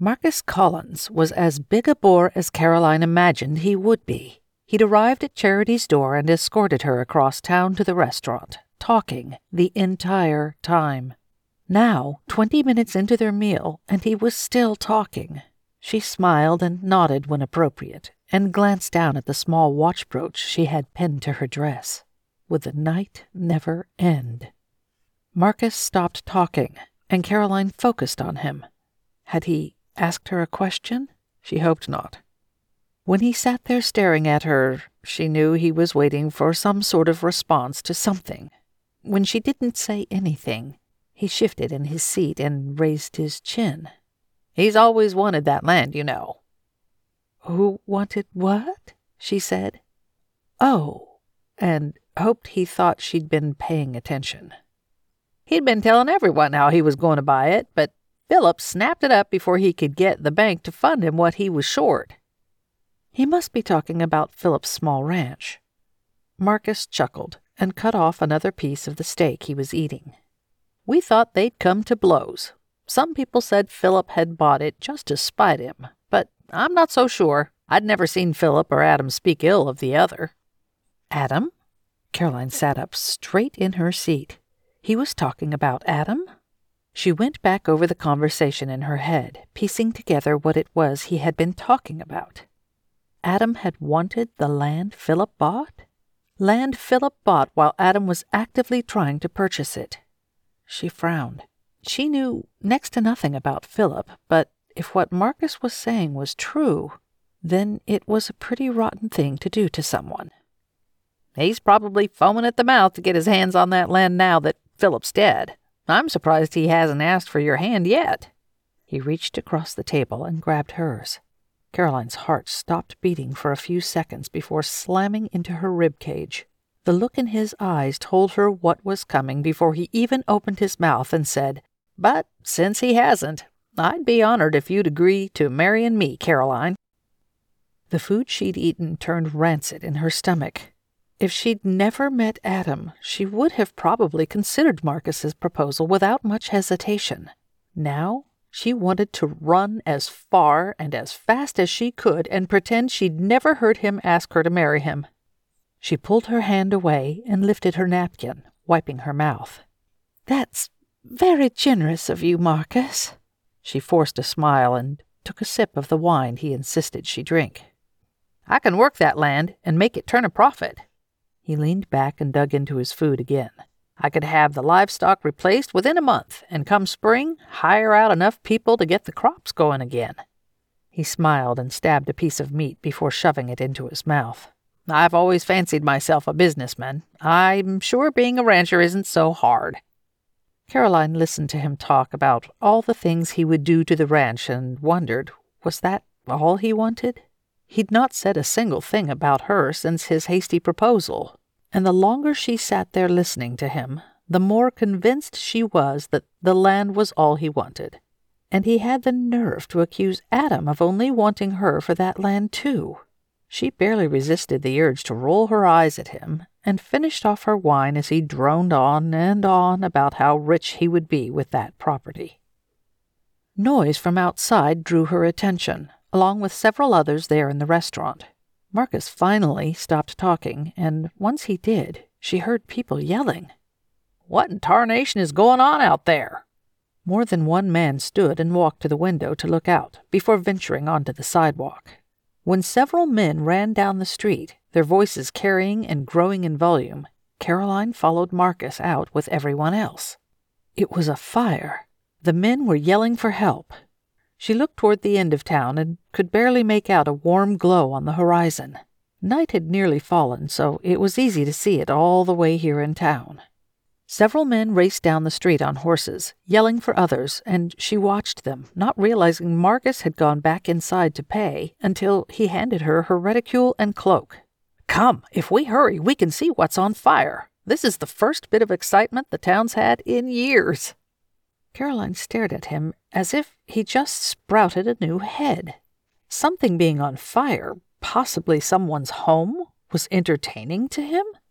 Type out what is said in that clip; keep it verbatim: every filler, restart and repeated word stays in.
Marcus Collins was as big a bore as Caroline imagined he would be. He'd arrived at Charity's door and escorted her across town to the restaurant, talking the entire time. Now, twenty minutes into their meal, and he was still talking. She smiled and nodded when appropriate, and glanced down at the small watch brooch she had pinned to her dress. Would the night never end? Marcus stopped talking, and Caroline focused on him. Had he asked her a question? She hoped not. When he sat there staring at her, she knew he was waiting for some sort of response to something. When she didn't say anything, he shifted in his seat and raised his chin. "He's always wanted that land, you know." "Who wanted what?" she said. "Oh," and hoped he thought she'd been paying attention. "He'd been telling everyone how he was going to buy it, but Philip snapped it up before he could get the bank to fund him what he was short." He must be talking about Philip's small ranch. Marcus chuckled and cut off another piece of the steak he was eating. "We thought they'd come to blows. Some people said Philip had bought it just to spite him, but I'm not so sure. I'd never seen Philip or Adam speak ill of the other." "Adam?" Caroline sat up straight in her seat. He was talking about Adam? She went back over the conversation in her head, piecing together what it was he had been talking about. Adam had wanted the land Philip bought? Land Philip bought while Adam was actively trying to purchase it. She frowned. She knew next to nothing about Philip, but if what Marcus was saying was true, then it was a pretty rotten thing to do to someone. "He's probably foaming at the mouth to get his hands on that land now that Philip's dead. I'm surprised he hasn't asked for your hand yet." He reached across the table and grabbed hers. Caroline's heart stopped beating for a few seconds before slamming into her rib cage. The look in his eyes told her what was coming before he even opened his mouth and said, "But since he hasn't, I'd be honored if you'd agree to marrying me, Caroline." The food she'd eaten turned rancid in her stomach. If she'd never met Adam, she would have probably considered Marcus's proposal without much hesitation. Now, she wanted to run as far and as fast as she could and pretend she'd never heard him ask her to marry him. She pulled her hand away and lifted her napkin, wiping her mouth. "That's very generous of you, Marcus." She forced a smile and took a sip of the wine he insisted she drink. "I can work that land and make it turn a profit." He leaned back and dug into his food again. "I could have the livestock replaced within a month, and come spring, hire out enough people to get the crops going again." He smiled and stabbed a piece of meat before shoving it into his mouth. "I've always fancied myself a businessman. I'm sure being a rancher isn't so hard." Caroline listened to him talk about all the things he would do to the ranch and wondered, was that all he wanted? He'd not said a single thing about her since his hasty proposal, and the longer she sat there listening to him, the more convinced she was that the land was all he wanted. And he had the nerve to accuse Adam of only wanting her for that land too. She barely resisted the urge to roll her eyes at him, and finished off her wine as he droned on and on about how rich he would be with that property. Noise from outside drew her attention, along with several others there in the restaurant. Marcus finally stopped talking, and once he did, she heard people yelling. "What in tarnation is going on out there?" More than one man stood and walked to the window to look out before venturing onto the sidewalk. When several men ran down the street, their voices carrying and growing in volume, Caroline followed Marcus out with everyone else. It was a fire. The men were yelling for help. She looked toward the end of town and could barely make out a warm glow on the horizon. Night had nearly fallen, so it was easy to see it all the way here in town. Several men raced down the street on horses, yelling for others, and she watched them, not realizing Marcus had gone back inside to pay until he handed her her reticule and cloak. "Come, if we hurry, we can see what's on fire. This is the first bit of excitement the town's had in years." Caroline stared at him as if he just sprouted a new head. Something being on fire, possibly someone's home, was entertaining to him?